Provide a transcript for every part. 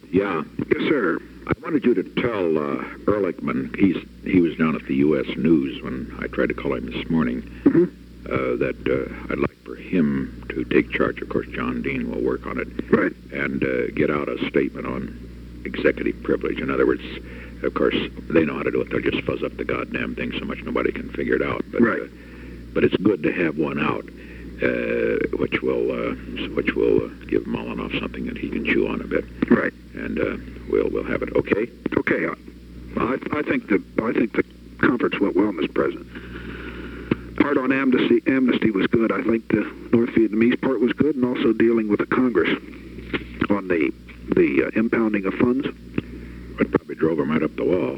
Yeah. Yes, sir. I wanted you to tell Ehrlichman, he was down at the U.S. News when I tried to call him this morning, that I'd like for him to take charge. Of course, John Dean will work on it. Right. And get out a statement on executive privilege. In other words, of course, they know how to do it. They'll just fuzz up the goddamn thing so much nobody can figure it out. But, right. But it's good to have one out, which will give Molinoff something that he can chew on a bit. Right. And we'll have it. Okay. Okay. I think the conference went well, Mr. President. Part on amnesty was good. I think the North Vietnamese part was good, and also dealing with the Congress on the impounding of funds. It probably drove them right up the wall.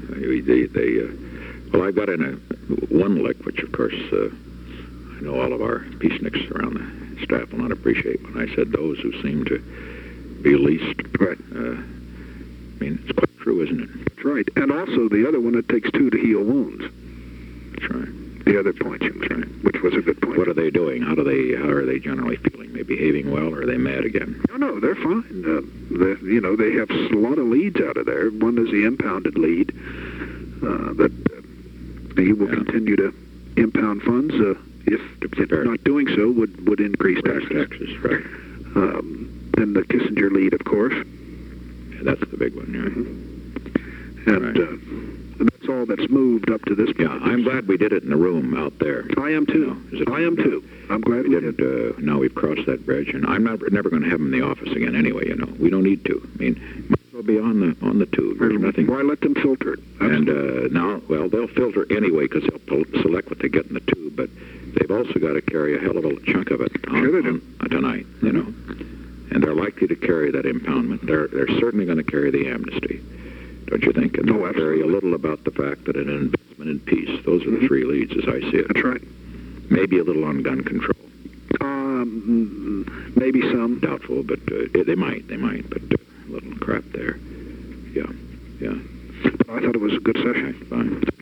Well, I got in one lick, which of course I know all of our peaceniks around the staff will not appreciate when I said those who seem to be least. Right. I mean, it's quite true, isn't it? That's right. And also the other one, it takes two to heal wounds. That's right. The other point you made, which was a good point. What are they doing? How are they generally feeling? They behaving well, or are they mad again? No, they're fine. They have a lot of leads out of there. One is the impounded lead that he will continue to impound funds if not doing so would increase taxes. Right. And the Kissinger lead, of course. Yeah, that's the big one. Yeah. Mm-hmm. And that's all that's moved up to this point. Yeah, I'm glad we did it in the room out there. I am too. I am too. I'm glad we did. Now we've crossed that bridge, and I'm never going to have them in the office again anyway. We don't need to. I mean, might as well be on the tube. There's nothing. Why let them filter it? Absolutely. And now, well, they'll filter anyway because they'll select what they get in the tube, but they've also got to carry a hell of a chunk of it tonight. And they're likely to carry that impoundment. They're certainly going to carry the amnesty. Don't you think? And they'll carry a little about the fact that an investment in peace. Those are the three leads, as I see it. That's right. Maybe a little on gun control. Maybe some. Doubtful, but they might. But a little crap there. Yeah. I thought it was a good session. Okay, fine.